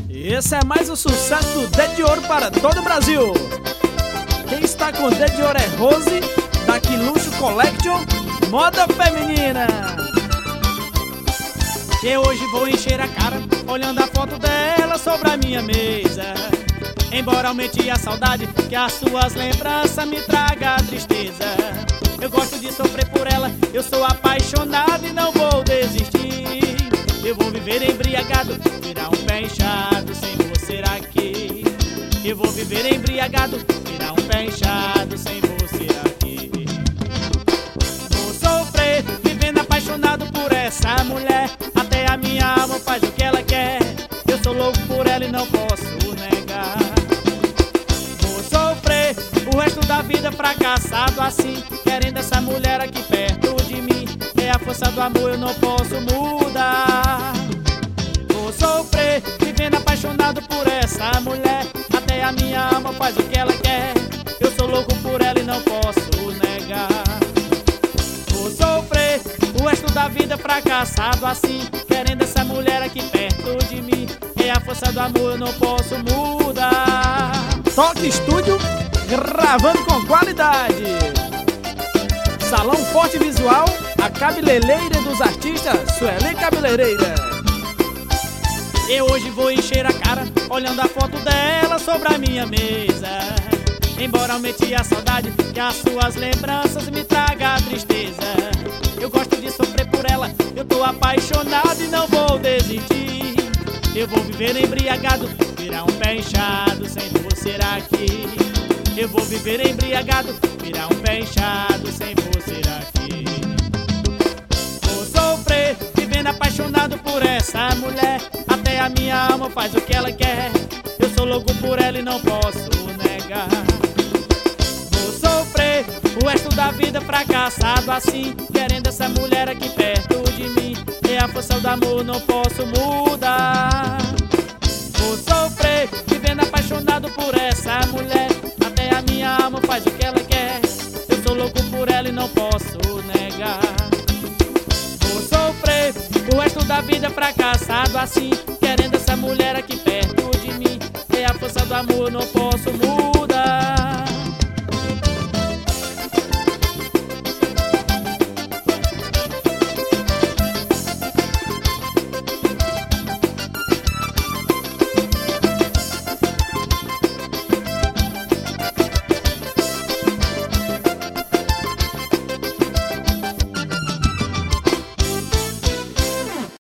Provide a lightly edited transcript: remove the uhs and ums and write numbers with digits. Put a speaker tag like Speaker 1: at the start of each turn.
Speaker 1: Esse é mais um sucesso do Dedo de Ouro para todo o Brasil. Quem está com o Dedo de Ouro é Rose, da Luxo Collection, moda feminina.
Speaker 2: Eu hoje vou encher a cara olhando a foto dela sobre a minha mesa. Embora aumente a saudade, que as suas lembranças me tragam tristeza. Eu gosto de sofrer por ela, eu sou apaixonado e não vou desistir. Eu vou viver embriagado, virar um pé inchado sem você aqui. Eu vou viver embriagado, virar um pé inchado sem você aqui. Vou sofrer, vivendo apaixonado por essa mulher. Até a minha alma faz o que ela quer. Eu sou louco por ela e não posso negar. Vou sofrer o resto da vida fracassado assim, querendo essa mulher aqui perto de mim. É a força do amor, eu não posso mudar. Vou sofrer, vivendo apaixonado por essa mulher. Até a minha alma faz o que ela quer. Eu sou louco por ela e não posso negar. Vou sofrer o resto da vida fracassado assim, querendo essa mulher aqui perto de mim. É a força do amor, eu não posso mudar.
Speaker 1: Toque Estúdio, gravando com qualidade. Salão Forte Visual, a cabeleireira dos artistas, Sueli Cabeleireira.
Speaker 2: Eu hoje vou encher a cara olhando a foto dela sobre a minha mesa. Embora aumente a saudade, que as suas lembranças me tragam tristeza. Eu gosto de sofrer por ela, eu tô apaixonado e não vou desistir. Eu vou viver embriagado, virar um pé inchado sem você aqui. Eu vou viver embriagado, virar um pé inchado sem você aqui. Vou sofrer, vivendo apaixonado por essa mulher. Até a minha alma faz o que ela quer. Eu sou louco por ela e não posso negar. Vou sofrer o resto da vida fracassado assim, querendo essa mulher aqui perto de mim. É a força do amor, não posso mudar. Vou sofrer, vivendo apaixonado por essa mulher. Até a minha alma faz o que ela quer. Eu sou louco por ela e não posso negar. Vou sofrer o resto da vida fracassado assim, querendo essa mulher aqui perto de mim. É a força do amor, não posso mudar.